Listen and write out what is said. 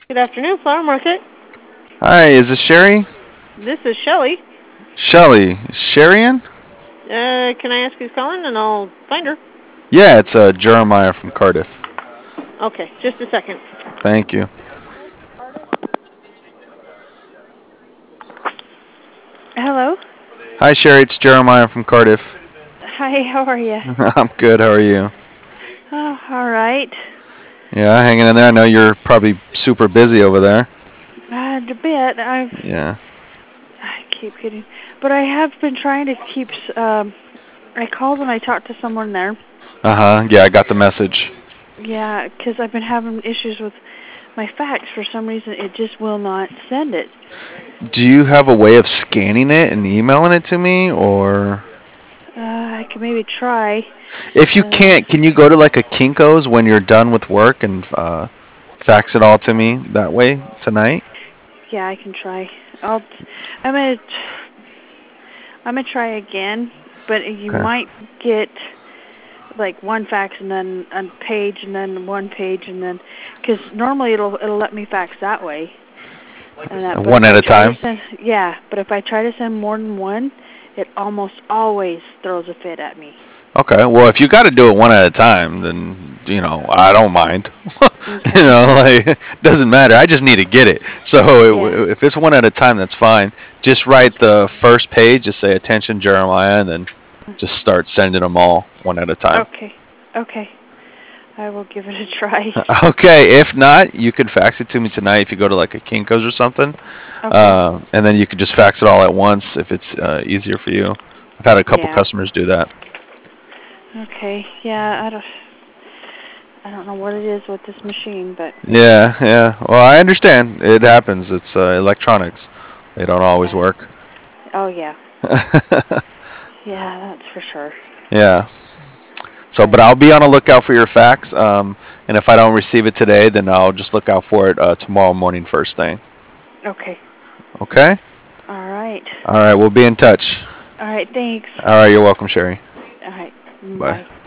Good afternoon, Flower Market. Hi, is this Sherry? This is Shelly. Shelly. Sherian? Can I ask who's calling and I'll find her? Yeah, it's Jeremiah from Cardiff. Okay, just a second. Thank you. Hello. Hi, Sherry. It's Jeremiah from Cardiff. Hi, how are you? I'm good. How are you? Oh, all right. Yeah, hanging in there. I know you're probably super busy over there. A bit. Yeah. I keep getting, but I have been trying to keep. I called and I talked to someone there. Uh huh. Yeah, I got the message. Yeah, 'cause I've been having issues with my fax for some reason. It just will not send it. Do you have a way of scanning it and emailing it to me, or I could maybe try. if you Uh, can't, can you go to like a Kinko's when you're done with work and fax it all to me that way tonight? yeah, I can try. I'll. I'm gonna. I'm gonna try again, but you Okay. might get like one fax and then a page and then one page and then, because normally it'll let me fax that way. And that, but if One at I a try to time. send, yeah, but if I try to send more than one, it almost always throws a fit at me. Okay, well, if you got to do it one at a time, then I don't mind. Okay. Like doesn't matter. I just need to get it. So Yeah. if it's one at a time, that's fine. Just write the first page. Just say attention Jeremiah, and then just start sending them all one at a time. Okay. Okay. I will give it a try. Okay. If not, you can fax it to me tonight if you go to like a Kinko's or something, Okay. and then you can just fax it all at once if it's easier for you. I've had a couple Yeah. customers do that. Okay. Yeah. I don't know what it is with this machine, but Yeah, yeah. Well, I understand. It happens. It's electronics. They don't always yeah. work. Oh yeah. Yeah, that's for sure. Yeah. So, But but I'll be on a lookout for your fax. And if I don't receive it today, then I'll just look out for it tomorrow morning first thing. okay. Okay? All right. All right. We'll be in touch. All right. Thanks. All right. You're welcome, Sherry. All right. Bye. Bye.